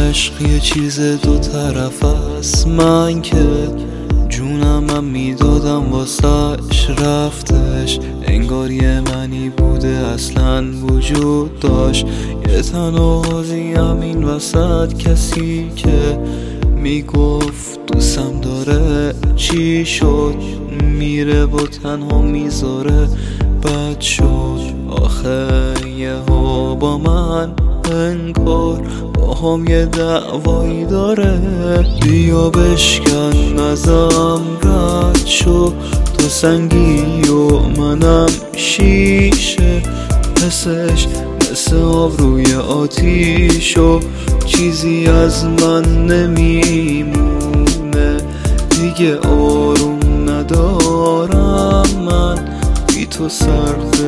عشق یه چیز دو طرف است، من که جونمم میدادم واسش رفتش، انگار یه منی بوده اصلا وجود داشت. یه تنهاییم این وسط، کسی که میگفت دوستم داره چی شد؟ میره با تنها میذاره بد شد. آخه یهو با من انگار با هم یه دعوایی داره. بیا بشکن ازم رد شو، تو سنگی و منم شیشه، حسش مثل آب روی آتیش و چیزی از من نمیمونه. دیگه آروم ندارم من، بی تو سرد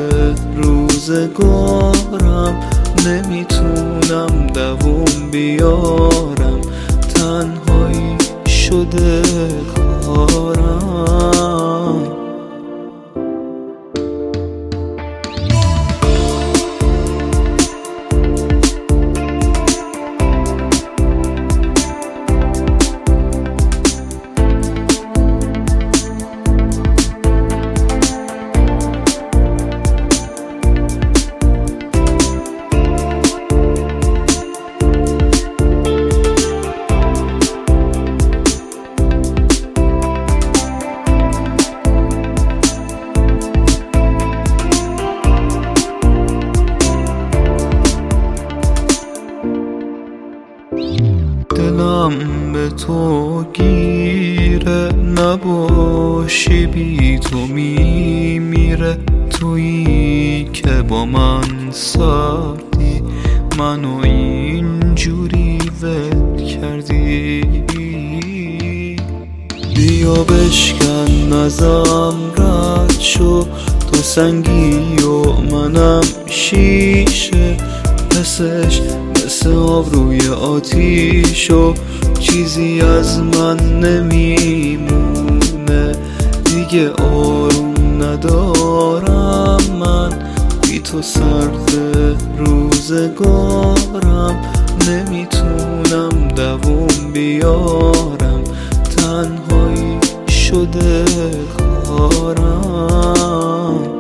روزگارم، نمیتونم دووم بیارم، تنهایی شده کارم. دلم به تو گیره، نباشی بی تو میمیره. تویی که با من سردی، منو اینجوری ول کردی. بیا بشکن ازم رد شو، تو سنگی و منم شیشه، حسش مثل آب روی آتیش و چیزی از من نمیمونه. دیگه آروم ندارم من، بی تو سرد روزگارم، نمیتونم دووم بیارم، تنهایی شده کارم.